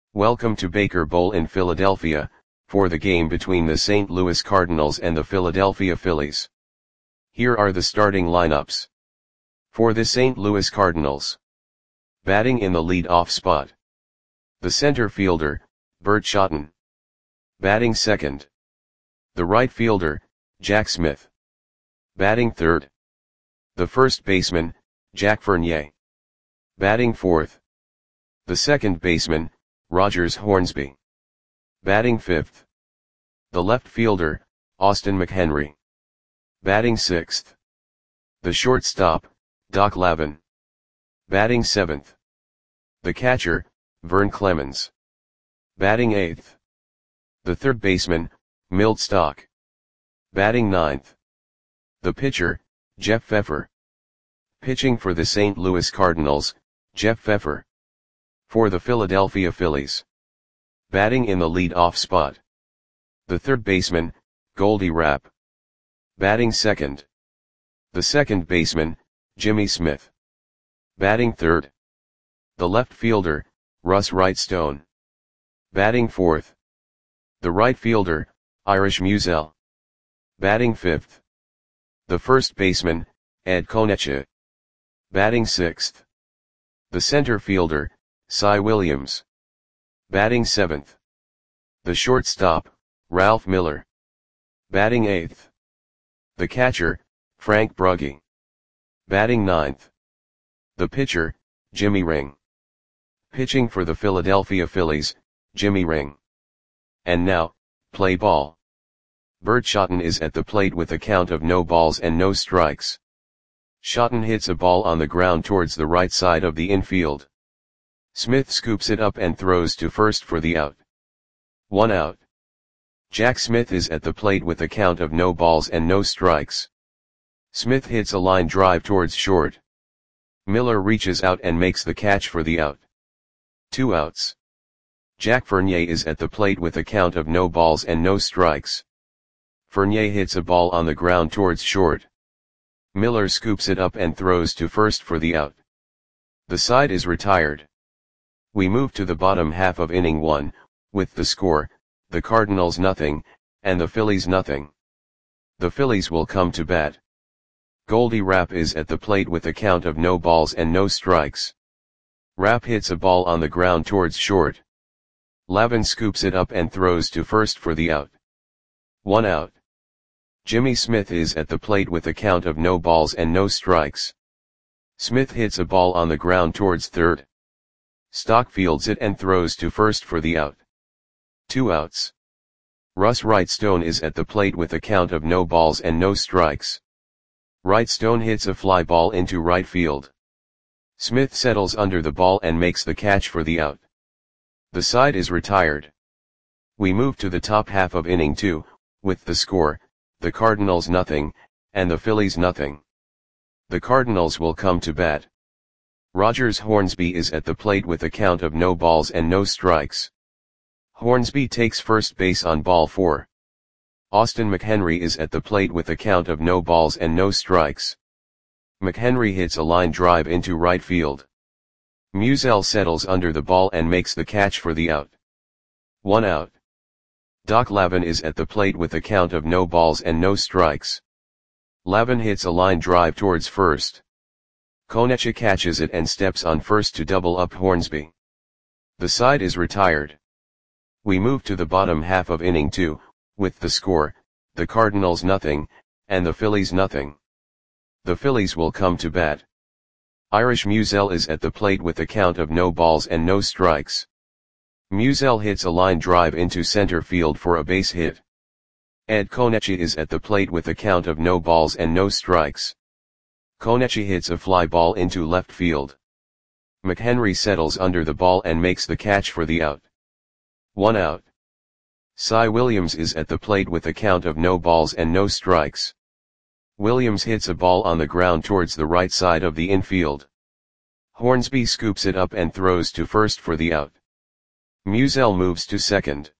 Welcome to Baker Bowl in Philadelphia, for the game between the St. Louis Cardinals and the Philadelphia Phillies. Here are the starting lineups. For the St. Louis Cardinals. Batting in the lead-off spot. The center fielder, Bert Shotton. Batting second. The right fielder, Jack Smith. Batting third. The first baseman, Jack Fournier. Batting fourth. The second baseman, Rogers Hornsby. Batting fifth. The left fielder, Austin McHenry. Batting sixth. The shortstop, Doc Lavin. Batting seventh. The catcher, Vern Clemens. Batting eighth. The third baseman, Milt Stock. Batting ninth. The pitcher, Jeff Pfeffer. Pitching for the St. Louis Cardinals, Jeff Pfeffer. For the Philadelphia Phillies. Batting in the lead-off spot. The third baseman, Goldie Rapp. Batting second. The second baseman, Jimmy Smith. Batting third. The left fielder, Russ Wrightstone. Batting fourth. The right fielder, Irish Musial. Batting fifth. The first baseman, Ed Konecha. Batting sixth. The center fielder, Cy Williams. Batting seventh. The shortstop, Ralph Miller. Batting eighth. The catcher, Frank Brugge. Batting ninth. The pitcher, Jimmy Ring. Pitching for the Philadelphia Phillies, Jimmy Ring. And now, play ball. Bert Shotton is at the plate with a count of no balls and no strikes. Shotton hits a ball on the ground towards the right side of the infield. Smith scoops it up and throws to first for the out. 1 out. Jack Smith is at the plate with a count of no balls and no strikes. Smith hits a line drive towards short. Miller reaches out and makes the catch for the out. 2 outs. Jack Fournier is at the plate with a count of no balls and no strikes. Fournier hits a ball on the ground towards short. Miller scoops it up and throws to first for the out. The side is retired. We move to the bottom half of inning 1, with the score, the Cardinals nothing, and the Phillies nothing. The Phillies will come to bat. Goldie Rapp is at the plate with a count of no balls and no strikes. Rapp hits a ball on the ground towards short. Lavin scoops it up and throws to first for the out. 1 out. Jimmy Smith is at the plate with a count of no balls and no strikes. Smith hits a ball on the ground towards third. Stock fields it and throws to first for the out. 2 outs. Russ Wrightstone is at the plate with a count of no balls and no strikes. Wrightstone hits a fly ball into right field. Smith settles under the ball and makes the catch for the out. The side is retired. We move to the top half of inning 2, with the score, the Cardinals nothing, and the Phillies nothing. The Cardinals will come to bat. Rogers Hornsby is at the plate with a count of no balls and no strikes. Hornsby takes first base on ball 4. Austin McHenry is at the plate with a count of no balls and no strikes. McHenry hits a line drive into right field. Musial settles under the ball and makes the catch for the out. 1 out. Doc Lavin is at the plate with a count of no balls and no strikes. Lavin hits a line drive towards first. Konecha catches it and steps on first to double up Hornsby. The side is retired. We move to the bottom half of inning 2, with the score, the Cardinals nothing, and the Phillies nothing. The Phillies will come to bat. Irish Musial is at the plate with a count of no balls and no strikes. Musial hits a line drive into center field for a base hit. Ed Konecha is at the plate with a count of no balls and no strikes. Konecha hits a fly ball into left field. McHenry settles under the ball and makes the catch for the out. 1 out. Cy Williams is at the plate with a count of no balls and no strikes. Williams hits a ball on the ground towards the right side of the infield. Hornsby scoops it up and throws to first for the out. Musial moves to second.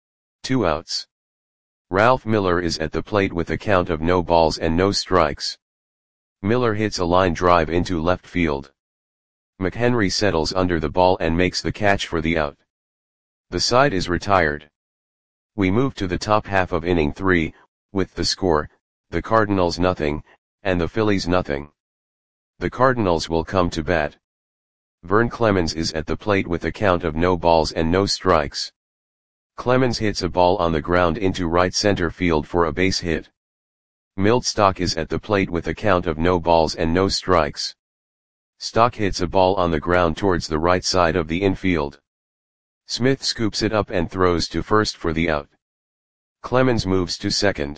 2 outs. Ralph Miller is at the plate with a count of no balls and no strikes. Miller hits a line drive into left field. McHenry settles under the ball and makes the catch for the out. The side is retired. We move to the top half of inning 3, with the score, the Cardinals nothing, and the Phillies nothing. The Cardinals will come to bat. Vern Clemens is at the plate with a count of no balls and no strikes. Clemens hits a ball on the ground into right center field for a base hit. Milt Stock is at the plate with a count of no balls and no strikes. Stock hits a ball on the ground towards the right side of the infield. Smith scoops it up and throws to first for the out. Clemens moves to second.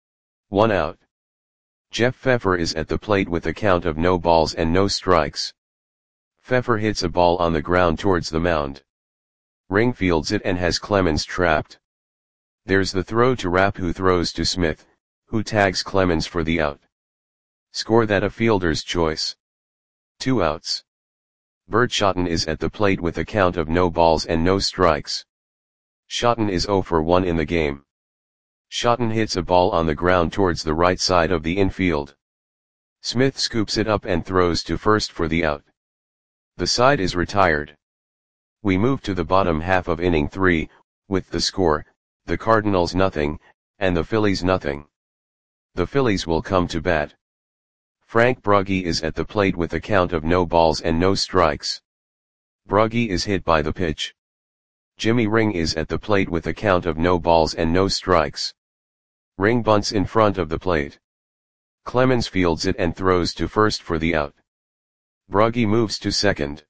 1 out. Jeff Pfeffer is at the plate with a count of no balls and no strikes. Pfeffer hits a ball on the ground towards the mound. Ring fields it and has Clemens trapped. There's the throw to Rapp, who throws to Smith, who tags Clemens for the out. Score that a fielder's choice. 2 outs. Bert Shotton is at the plate with a count of no balls and no strikes. Shotton is 0 for 1 in the game. Shotton hits a ball on the ground towards the right side of the infield. Smith scoops it up and throws to first for the out. The side is retired. We move to the bottom half of inning 3, with the score, the Cardinals nothing, and the Phillies nothing. The Phillies will come to bat. Frank Brugge is at the plate with a count of no balls and no strikes. Brugge is hit by the pitch. Jimmy Ring is at the plate with a count of no balls and no strikes. Ring bunts in front of the plate. Clemens fields it and throws to first for the out. Brugge moves to second.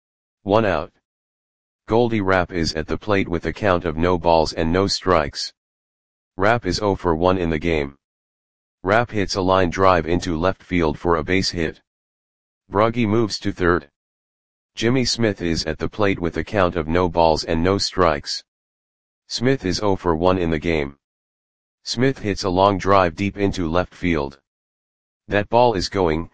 1 out. Goldie Rapp is at the plate with a count of no balls and no strikes. Rapp is 0 for 1 in the game. Rapp hits a line drive into left field for a base hit. Brugge moves to third. Jimmy Smith is at the plate with a count of no balls and no strikes. Smith is 0 for 1 in the game. Smith hits a long drive deep into left field. That ball is gone.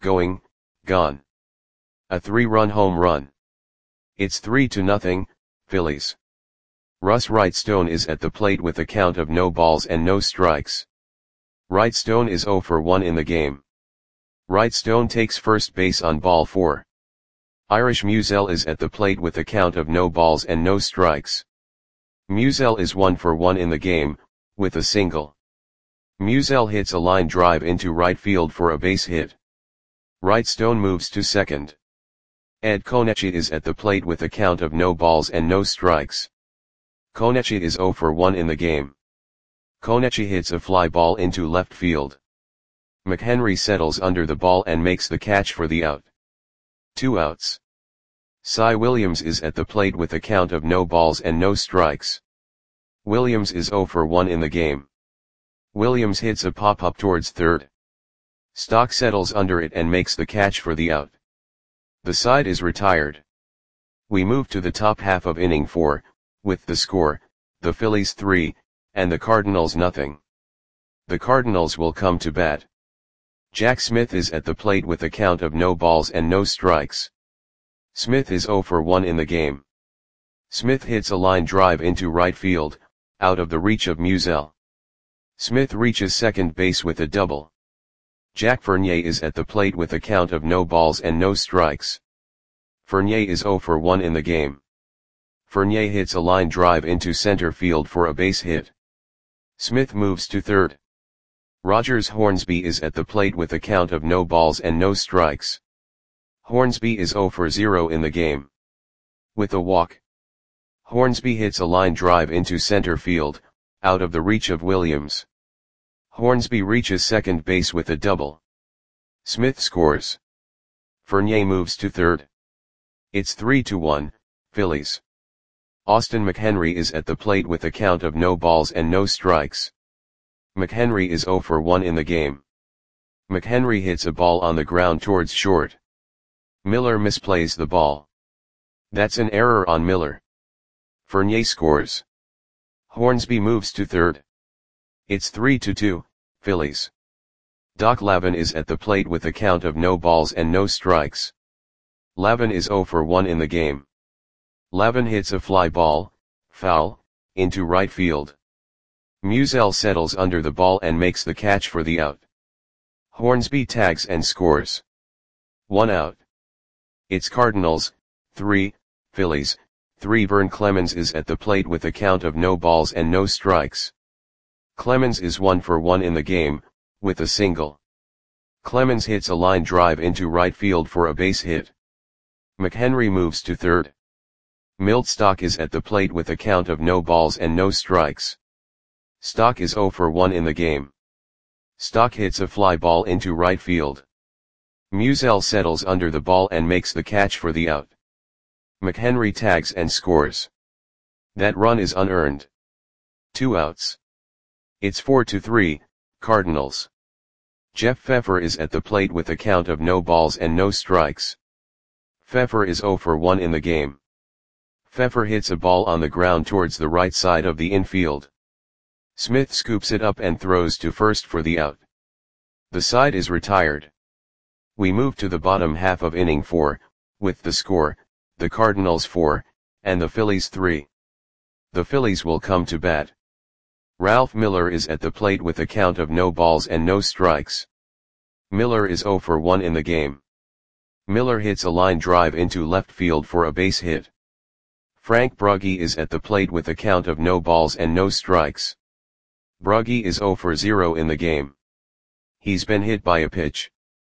A 3-run home run. It's 3-0, Phillies. Russ Wrightstone is at the plate with a count of no balls and no strikes. Wrightstone is 0 for 1 in the game. Wrightstone takes first base on ball 4. Irish Musial is at the plate with a count of no balls and no strikes. Musial is 1 for 1 in the game, with a single. Musial hits a line drive into right field for a base hit. Wrightstone moves to second. Ed Konechi is at the plate with a count of no balls and no strikes. Konechi is 0 for 1 in the game. Konechi hits a fly ball into left field. McHenry settles under the ball and makes the catch for the out. 2 outs. Cy Williams is at the plate with a count of no balls and no strikes. Williams is 0 for 1 in the game. Williams hits a pop-up towards third. Stock settles under it and makes the catch for the out. The side is retired. We move to the top half of inning 4, with the score, the Phillies 3, and the Cardinals nothing. The Cardinals will come to bat. Jack Smith is at the plate with a count of no balls and no strikes. Smith is 0 for 1 in the game. Smith hits a line drive into right field, out of the reach of Musial. Smith reaches second base with a double. Jack Fournier is at the plate with a count of no balls and no strikes. Fournier is 0 for 1 in the game. Fournier hits a line drive into center field for a base hit. Smith moves to third. Rogers Hornsby is at the plate with a count of no balls and no strikes. Hornsby is 0 for 0 in the game. With a walk. Hornsby hits a line drive into center field, out of the reach of Williams. Hornsby reaches second base with a double. Smith scores. Fournier moves to third. It's 3-1, Phillies. Austin McHenry is at the plate with a count of no balls and no strikes. McHenry is 0 for 1 in the game. McHenry hits a ball on the ground towards short. Miller misplays the ball. That's an error on Miller. Fournier scores. Hornsby moves to third. It's 3-2, Phillies. Doc Lavin is at the plate with a count of no balls and no strikes. Lavin is 0 for 1 in the game. Lavin hits a fly ball, foul, into right field. Musial settles under the ball and makes the catch for the out. Hornsby tags and scores. 1 out. It's Cardinals, 3, Phillies, 3. Vern Clemens is at the plate with a count of no balls and no strikes. Clemens is 1 for 1 in the game, with a single. Clemens hits a line drive into right field for a base hit. McHenry moves to third. Milt Stock is at the plate with a count of no balls and no strikes. Stock is 0 for 1 in the game. Stock hits a fly ball into right field. Musial settles under the ball and makes the catch for the out. McHenry tags and scores. That run is unearned. 2 outs. It's 4-3, Cardinals. Jeff Pfeffer is at the plate with a count of no balls and no strikes. Pfeffer is 0 for 1 in the game. Pfeffer hits a ball on the ground towards the right side of the infield. Smith scoops it up and throws to first for the out. The side is retired. We move to the bottom half of inning 4, with the score, the Cardinals 4, and the Phillies 3. The Phillies will come to bat. Ralph Miller is at the plate with a count of no balls and no strikes. Miller is 0 for 1 in the game. Miller hits a line drive into left field for a base hit. Frank Brugge is at the plate with a count of no balls and no strikes. Brugge is 0 for 0 in the game. He's been hit by a pitch.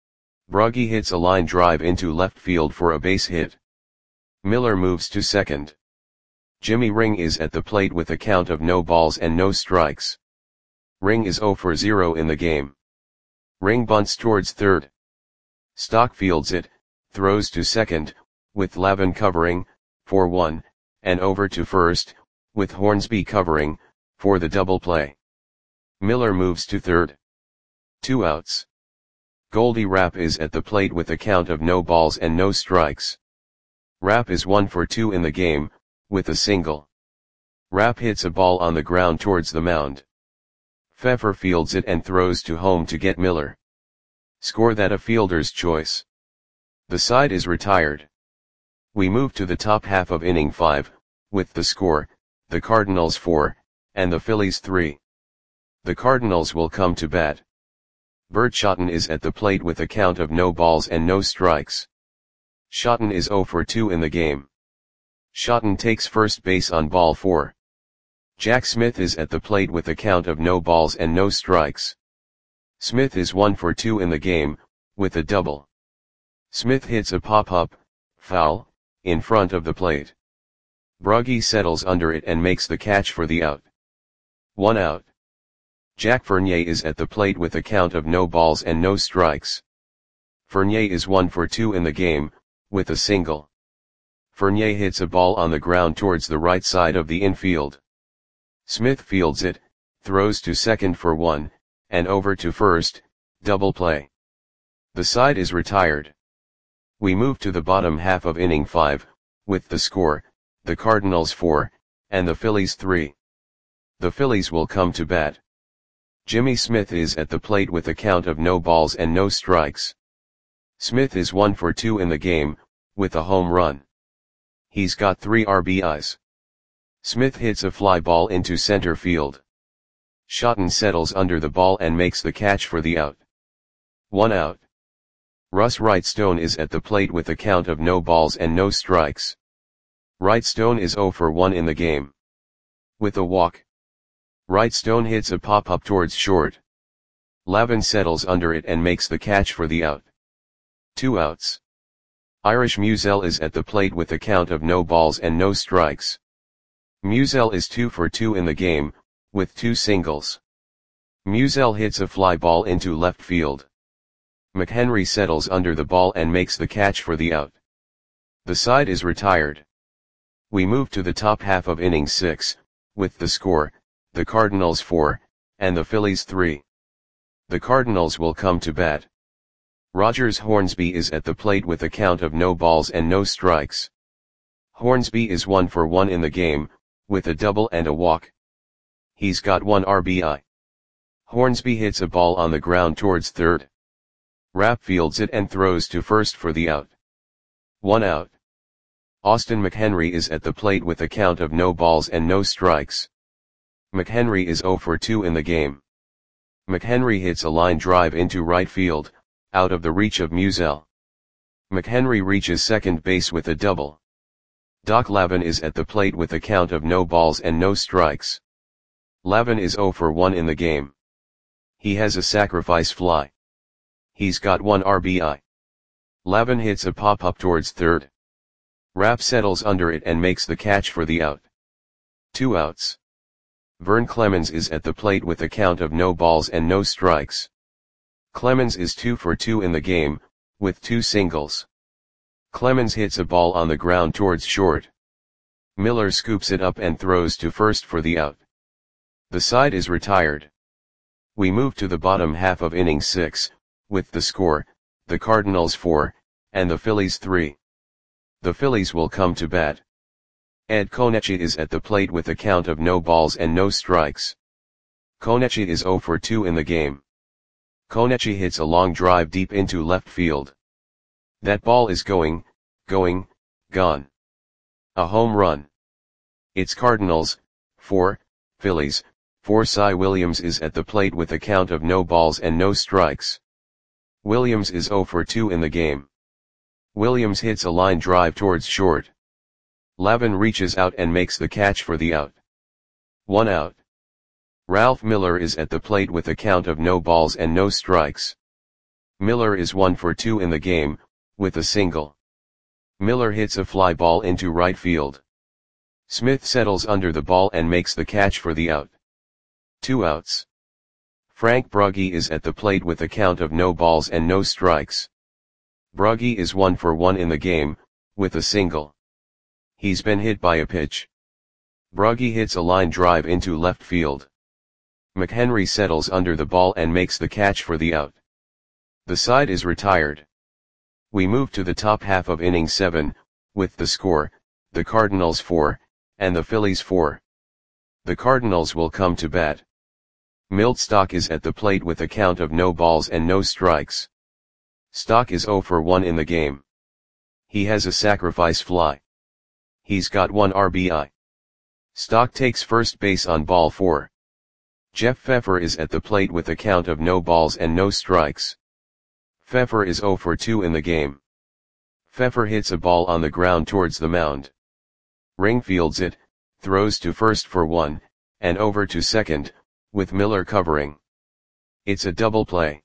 Brugge hits a line drive into left field for a base hit. Miller moves to second. Jimmy Ring is at the plate with a count of no balls and no strikes. Ring is 0 for 0 in the game. Ring bunts towards third. Stock fields it, throws to second, with Lavin covering, for 1, and over to first, with Hornsby covering, for the double play. Miller moves to third. 2 outs. Goldie Rapp is at the plate with a count of no balls and no strikes. Rapp is 1 for 2 in the game, with a single. Rapp hits a ball on the ground towards the mound. Pfeffer fields it and throws to home to get Miller. Score that a fielder's choice. The side is retired. We move to the top half of inning 5, with the score, the Cardinals 4, and the Phillies 3. The Cardinals will come to bat. Bert Shotton is at the plate with a count of no balls and no strikes. Shotton is 0 for 2 in the game. Shotton takes first base on ball 4. Jack Smith is at the plate with a count of no balls and no strikes. Smith is 1 for 2 in the game, with a double. Smith hits a pop-up, foul, in front of the plate. Brugge settles under it and makes the catch for the out. 1 out. Jack Fournier is at the plate with a count of no balls and no strikes. Fournier is 1 for 2 in the game, with a single. Fournier hits a ball on the ground towards the right side of the infield. Smith fields it, throws to second for 1, and over to first, double play. The side is retired. We move to the bottom half of inning 5, with the score, the Cardinals 4, and the Phillies 3. The Phillies will come to bat. Jimmy Smith is at the plate with a count of no balls and no strikes. Smith is 1 for 2 in the game, with a home run. He's got 3 RBIs. Smith hits a fly ball into center field. Shotton settles under the ball and makes the catch for the out. 1 out. Russ Wrightstone is at the plate with a count of no balls and no strikes. Wrightstone is 0 for 1 in the game. With a walk. Wrightstone hits a pop-up towards short. Lavin settles under it and makes the catch for the out. 2 outs. Irish Musial is at the plate with a count of no balls and no strikes. Musial is 2 for 2 in the game, with 2 singles. Musial hits a fly ball into left field. McHenry settles under the ball and makes the catch for the out. The side is retired. We move to the top half of inning 6, with the score, the Cardinals 4, and the Phillies 3. The Cardinals will come to bat. Rogers Hornsby is at the plate with a count of no balls and no strikes. Hornsby is 1 for 1 in the game, with a double and a walk. He's got 1 RBI. Hornsby hits a ball on the ground towards third. Rapp fields it and throws to first for the out. 1 out. Austin McHenry is at the plate with a count of no balls and no strikes. McHenry is 0 for 2 in the game. McHenry hits a line drive into right field, out of the reach of Musial. McHenry reaches second base with a double. Doc Lavin is at the plate with a count of no balls and no strikes. Lavin is 0 for 1 in the game. He has a sacrifice fly. He's got 1 RBI. Lavin hits a pop-up towards third. Rapp settles under it and makes the catch for the out. 2 outs. Vern Clemens is at the plate with a count of no balls and no strikes. Clemens is 2 for 2 in the game, with 2 singles. Clemens hits a ball on the ground towards short. Miller scoops it up and throws to first for the out. The side is retired. We move to the bottom half of inning 6, with the score, the Cardinals 4, and the Phillies 3. The Phillies will come to bat. Ed Konechi is at the plate with a count of no balls and no strikes. Konechi is 0 for 2 in the game. Konechi hits a long drive deep into left field. That ball is gone. A home run. It's Cardinals, 4, Phillies, 4. Cy Williams is at the plate with a count of no balls and no strikes. Williams is 0 for 2 in the game. Williams hits a line drive towards short. Lavin reaches out and makes the catch for the out. 1 out. Ralph Miller is at the plate with a count of no balls and no strikes. Miller is 1 for 2 in the game, with a single. Miller hits a fly ball into right field. Smith settles under the ball and makes the catch for the out. 2 outs. Frank Brugge is at the plate with a count of no balls and no strikes. Brugge is 1 for 1 in the game, with a single. He's been hit by a pitch. Brugge hits a line drive into left field. McHenry settles under the ball and makes the catch for the out. The side is retired. We move to the top half of inning 7, with the score, the Cardinals 4, and the Phillies 4. The Cardinals will come to bat. Milt Stock is at the plate with a count of no balls and no strikes. Stock is 0 for 1 in the game. He has a sacrifice fly. He's got 1 RBI. Stock takes first base on ball 4. Jeff Pfeffer is at the plate with a count of no balls and no strikes. Pfeffer is 0 for 2 in the game. Pfeffer hits a ball on the ground towards the mound. Ring fields it, throws to first for 1, and over to second, with Miller covering. It's a double play.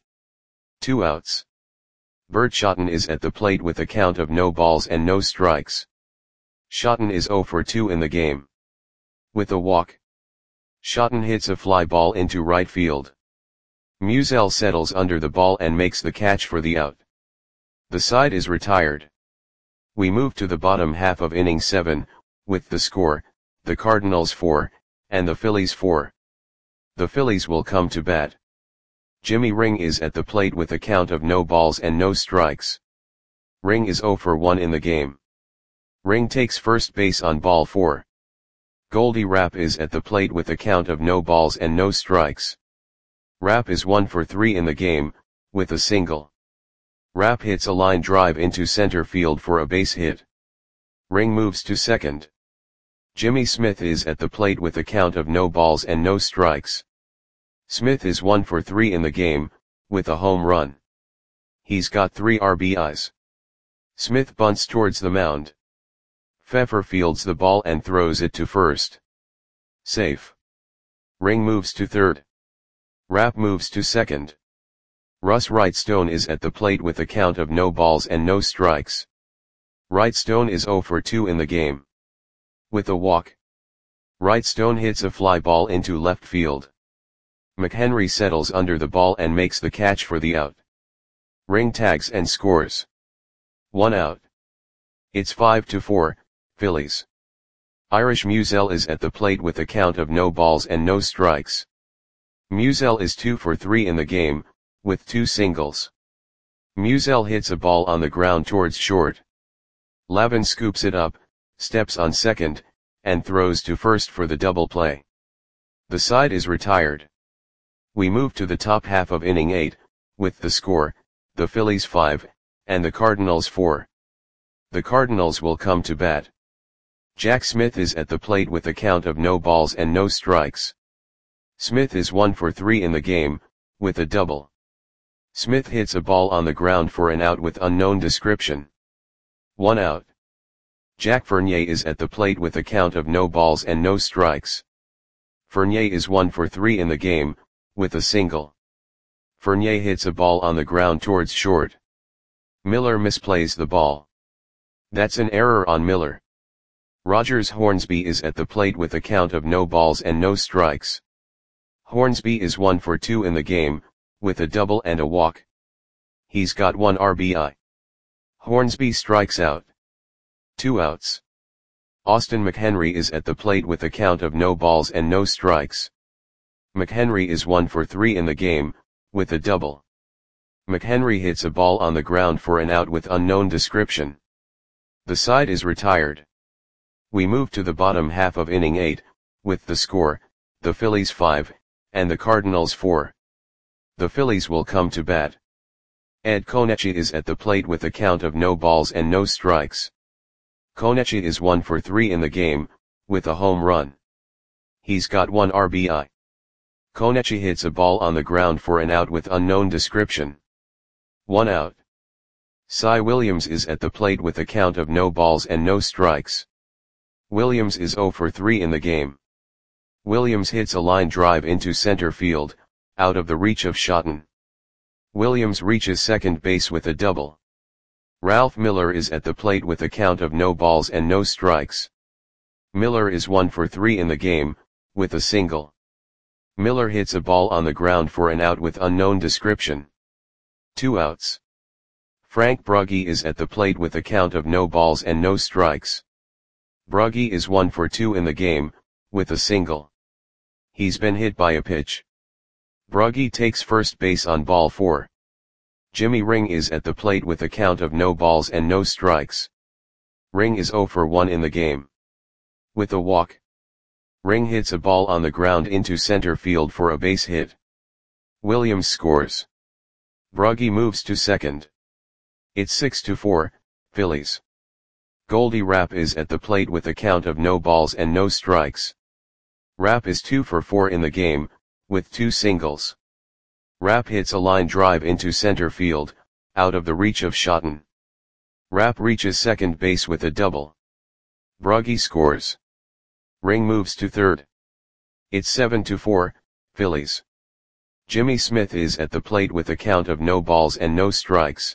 2 outs. Bert Schotten is at the plate with a count of no balls and no strikes. Schotten is 0 for 2 in the game. With a walk. Schotten hits a fly ball into right field. Musial settles under the ball and makes the catch for the out. The side is retired. We move to the bottom half of inning 7, with the score, the Cardinals 4, and the Phillies 4. The Phillies will come to bat. Jimmy Ring is at the plate with a count of no balls and no strikes. Ring is 0 for 1 in the game. Ring takes first base on ball 4. Goldie Rapp is at the plate with a count of no balls and no strikes. Rapp is 1 for 3 in the game, with a single. Rapp hits a line drive into center field for a base hit. Ring moves to second. Jimmy Smith is at the plate with a count of no balls and no strikes. Smith is 1 for 3 in the game, with a home run. He's got 3 RBIs. Smith bunts towards the mound. Pfeffer fields the ball and throws it to first. Safe. Ring moves to third. Rapp moves to second. Russ Wrightstone is at the plate with a count of no balls and no strikes. Wrightstone is 0 for 2 in the game. With a walk. Wrightstone hits a fly ball into left field. McHenry settles under the ball and makes the catch for the out. Ring tags and scores. 1 out. It's 5-4, Phillies. Irish Musial is at the plate with a count of no balls and no strikes. Musial is 2 for 3 in the game, with 2 singles. Musial hits a ball on the ground towards short. Lavin scoops it up, steps on second, and throws to first for the double play. The side is retired. We move to the top half of inning 8, with the score, the Phillies 5, and the Cardinals 4. The Cardinals will come to bat. Jack Smith is at the plate with a count of no balls and no strikes. Smith is 1 for 3 in the game, with a double. Smith hits a ball on the ground for an out with unknown description. 1 out. Jack Fournier is at the plate with a count of no balls and no strikes. Fournier is 1 for 3 in the game, with a single. Fournier hits a ball on the ground towards short. Miller misplays the ball. That's an error on Miller. Rogers Hornsby is at the plate with a count of no balls and no strikes. Hornsby is 1 for 2 in the game, with a double and a walk. He's got 1 RBI. Hornsby strikes out. 2 outs. Austin McHenry is at the plate with a count of no balls and no strikes. McHenry is 1 for 3 in the game, with a double. McHenry hits a ball on the ground for an out with unknown description. The side is retired. We move to the bottom half of inning 8, with the score, the Phillies 5, and the Cardinals 4. The Phillies will come to bat. Ed Konechi is at the plate with a count of no balls and no strikes. Konechi is 1 for 3 in the game, with a home run. He's got 1 RBI. Konechi hits a ball on the ground for an out with unknown description. 1 out. Cy Williams is at the plate with a count of no balls and no strikes. Williams is 0 for 3 in the game. Williams hits a line drive into center field, out of the reach of Shotton. Williams reaches second base with a double. Ralph Miller is at the plate with a count of no balls and no strikes. Miller is 1 for 3 in the game, with a single. Miller hits a ball on the ground for an out with unknown description. 2 outs. Frank Brugge is at the plate with a count of no balls and no strikes. Brugge is 1 for 2 in the game, with a single. He's been hit by a pitch. Brugge takes first base on ball 4. Jimmy Ring is at the plate with a count of no balls and no strikes. Ring is 0 for 1 in the game. With a walk. Ring hits a ball on the ground into center field for a base hit. Williams scores. Brugge moves to second. It's 6-4, Phillies. Goldie Rapp is at the plate with a count of no balls and no strikes. Rapp is 2 for 4 in the game, with 2 singles. Rapp hits a line drive into center field, out of the reach of Shotton. Rapp reaches second base with a double. Brugge scores. Ring moves to third. It's 7-4, Phillies. Jimmy Smith is at the plate with a count of no balls and no strikes.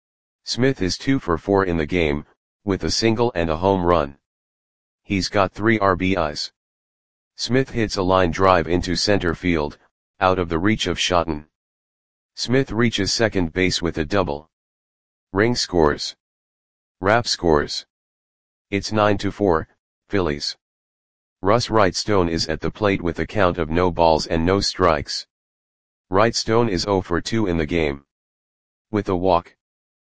Smith is 2 for 4 in the game, with a single and a home run. He's got 3 RBIs. Smith hits a line drive into center field, out of the reach of Shotton. Smith reaches second base with a double. Ring scores. Rapp scores. It's 9-4, Phillies. Russ Wrightstone is at the plate with a count of no balls and no strikes. Wrightstone is 0 for 2 in the game. With a walk.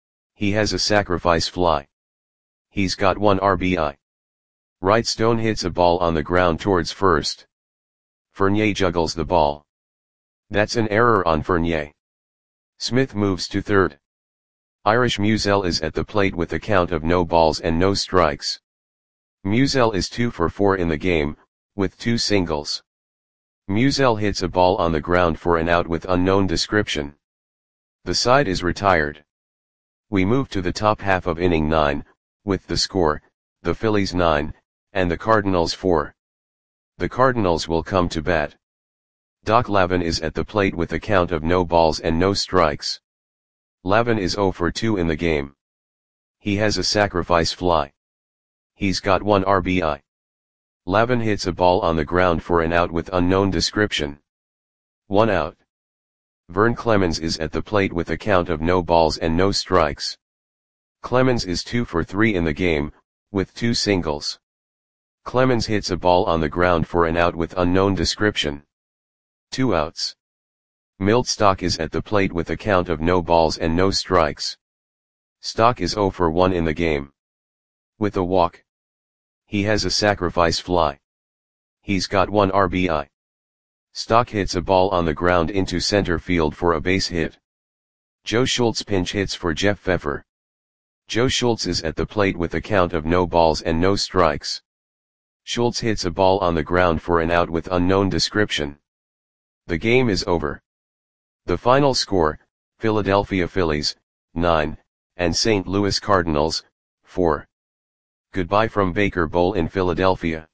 He has a sacrifice fly. He's got 1 RBI. Wrightstone hits a ball on the ground towards first. Fournier juggles the ball. That's an error on Fournier. Smith moves to third. Irish Musial is at the plate with a count of no balls and no strikes. Musial is 2 for 4 in the game, with 2 singles. Musial hits a ball on the ground for an out with unknown description. The side is retired. We move to the top half of inning 9, with the score, the Phillies 9, and the Cardinals 4. The Cardinals will come to bat. Doc Lavin is at the plate with a count of no balls and no strikes. Lavin is 0 for 2 in the game. He has a sacrifice fly. He's got 1 RBI. Lavin hits a ball on the ground for an out with unknown description. 1 out. Vern Clemens is at the plate with a count of no balls and no strikes. Clemens is 2 for 3 in the game, with 2 singles. Clemens hits a ball on the ground for an out with unknown description. 2 outs. Milt Stock is at the plate with a count of no balls and no strikes. Stock is 0 for 1 in the game. With a walk. He has a sacrifice fly. He's got 1 RBI. Stock hits a ball on the ground into center field for a base hit. Joe Schultz pinch hits for Jeff Pfeffer. Joe Schultz is at the plate with a count of no balls and no strikes. Schultz hits a ball on the ground for an out with unknown description. The game is over. The final score, Philadelphia Phillies, 9, and St. Louis Cardinals, 4. Goodbye from Baker Bowl in Philadelphia.